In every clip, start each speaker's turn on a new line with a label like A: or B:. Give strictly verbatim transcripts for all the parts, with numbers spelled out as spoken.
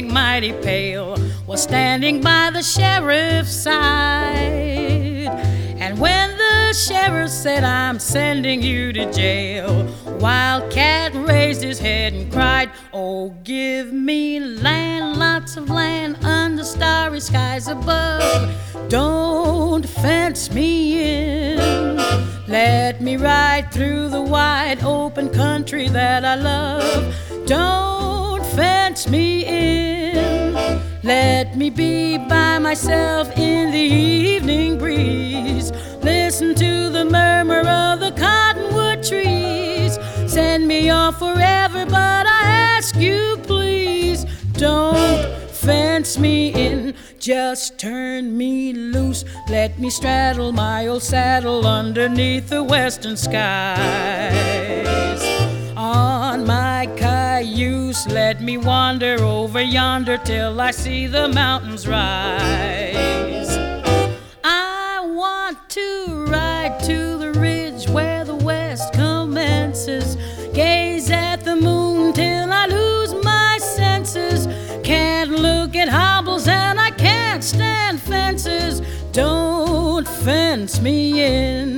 A: looking mighty pale, was standing by the sheriff's side. And when the sheriff said, I'm sending you to jail, Wildcat raised his head and cried, oh, give me land, lots of land under starry skies above. Don't fence me in. Let me ride through the wide open country that I love. Don't fence me in. Let me be by myself in the evening breeze. Listen to the murmur of the cottonwood trees. Send me off forever, but I ask you please, don't fence me in. Just turn me loose. Let me straddle my old saddle underneath the western skies. On my cayuse, let me wander over yonder till I see the mountains rise. I want to ride to the ridge where the west commences, gaze at the moon till I lose my senses. Can't look at hobbles and I can't stand fences. Don't fence me in.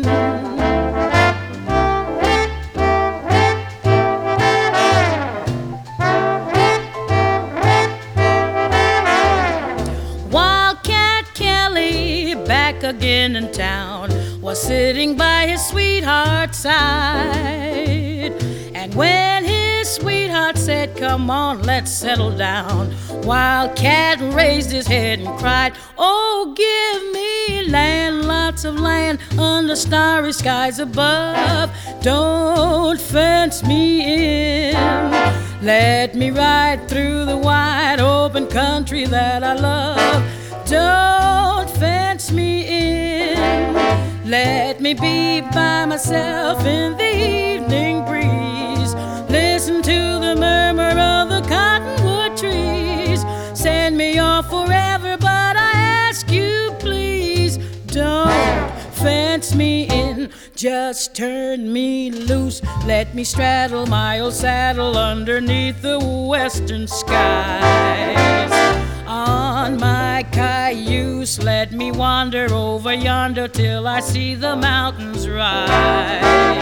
A: Wildcat Kelly, back again in town, was sitting by his sweetheart's side. And when his sweetheart said, come on, let's settle down, Wildcat raised his head and cried, oh, give me land, lots of land under starry skies above. Don't fence me in. Let me ride through the wide open country that I love. Don't fence me in. Let me be by myself in the evening breeze. Listen to the murmur of the cottonwood trees. Send me off forever, but I ask you please, don't fence me in. Just turn me loose. Let me straddle my old saddle underneath the western skies. On my cayuse, let me wander over yonder till I see the mountains rise.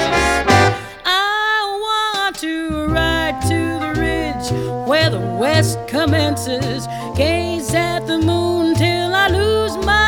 A: I want to ride to the ridge where the west commences, gaze at the moon till I lose my